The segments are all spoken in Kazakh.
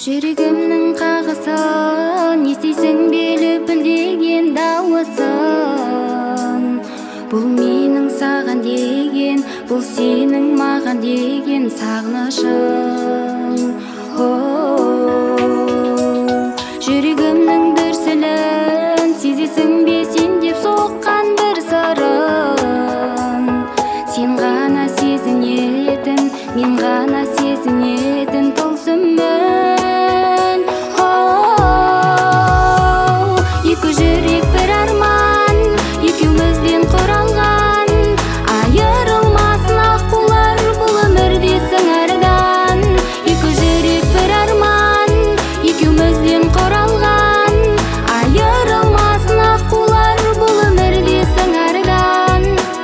Жүрегімнің қағысын естисің бе лүпілдеген дауысын. Бұл менің саған деген, бұл сенің маған деген сағынышың. Жүрегімнің дүрсілін сезесің бе сен деп соққан бір сырын. Сен ғана сезінетін, мен ғана сезінетін тылсымын. Екі жүрек бір арман, екеумізден құралған. Айырылмасын аққулар, бұл өмірдесің әрдан. Екі жүрек бір арман, екеумізден құралған. Айырылмасын аққулар, бұл өмірдесің әрдан.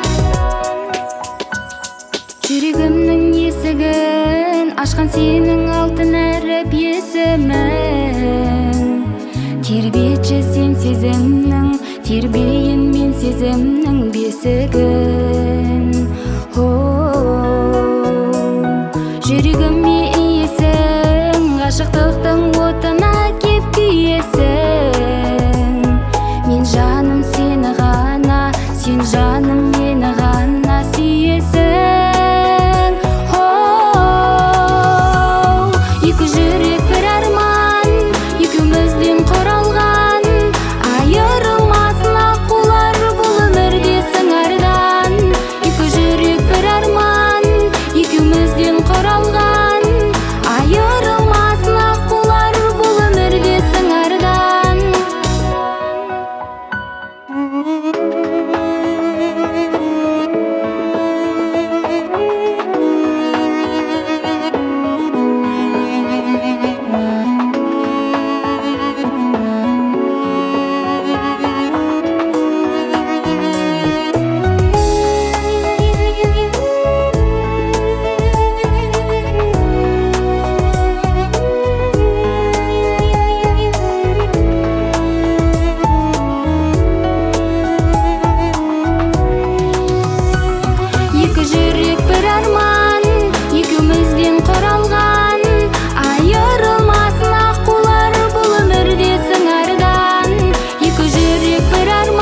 Жүрегімнің есігін ашқан сенің алтын әріп есімің. Тербетші сен сезімнің, тербейін мен сезімнің бесігін. Жүрегіме иесің, ғашықтықтың отына кеп күйесің. Мен жаным сені ғана, сен жаным мені ғана сүйесің. Екі жүрек бір арман, екеумізден құралған. Айырылмасын аққулар, бұл өмірдесің әрдан. Екі жүрек бір арман, екеумізден құралған. Айырылмасын аққулар, бұл өмірдесің әрдан. Екі жүрек бір арман, екеумізден құралған. Айырылмасын аққулар, бұл өмірдесің әрдан. Екі жүрек бір арман.